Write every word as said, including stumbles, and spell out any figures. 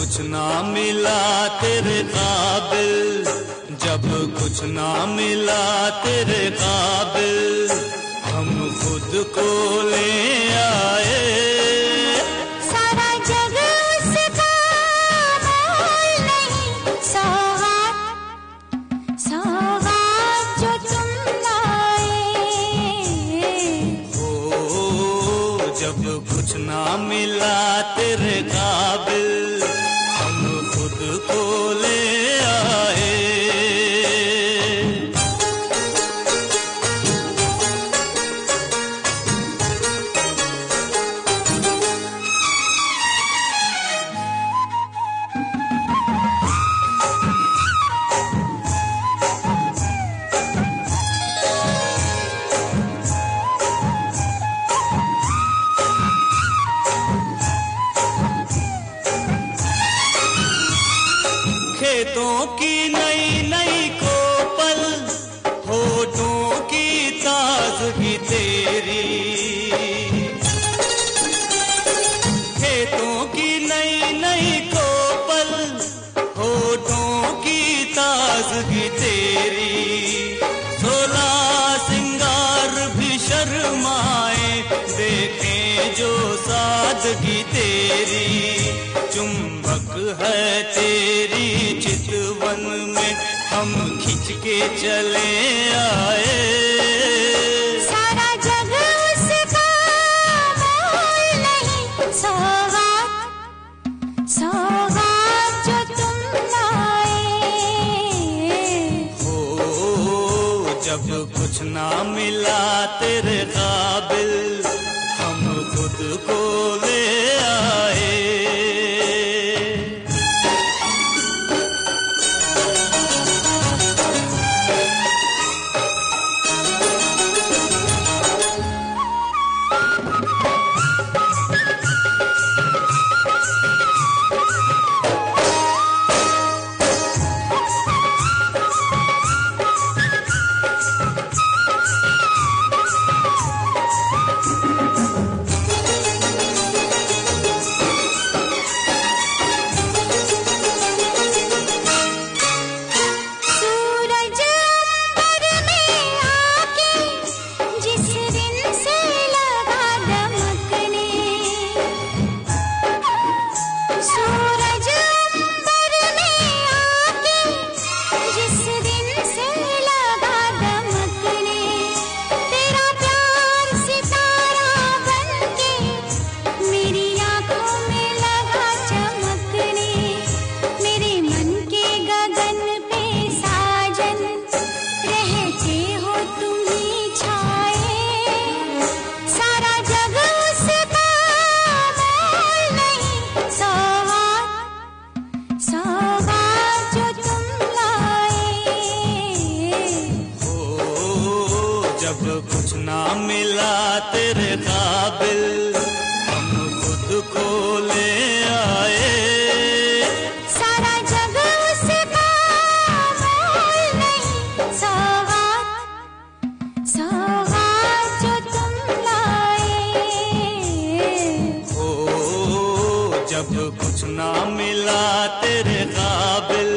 कुछ ना मिला तेरे काबिल, जब कुछ ना मिला तेरे काबिल, हम खुद को ले आए। सारा जग उसका मोल नहीं, सौगात सौगात जो तुम लाए। ओ जब कुछ ना मिला तेरे काबिल, हम खुद को ले आए। खेतों की नई नई कोपल, होठों की ताजगी तेरी। खेतों की नई नई कोपल, होठों की ताजगी तेरी। सोला सिंगार भी शर्माए, देखें जो सादगी तेरी। चुंबक है तेरी चितवन में, हम खिंच के चले आए। सारा जग उसका मोल नहीं, सौगात सौगात जो तुम लाए। हो जब कुछ ना मिला तेरे काबिल, हम खुद को ले आए। जब कुछ ना मिला तेरे काबिल, हम खुद को ले आए। सारा जग उसका मोल नहीं, सौगात सौगात जो तुम लाए। ओ जब कुछ ना मिला तेरे काबिल,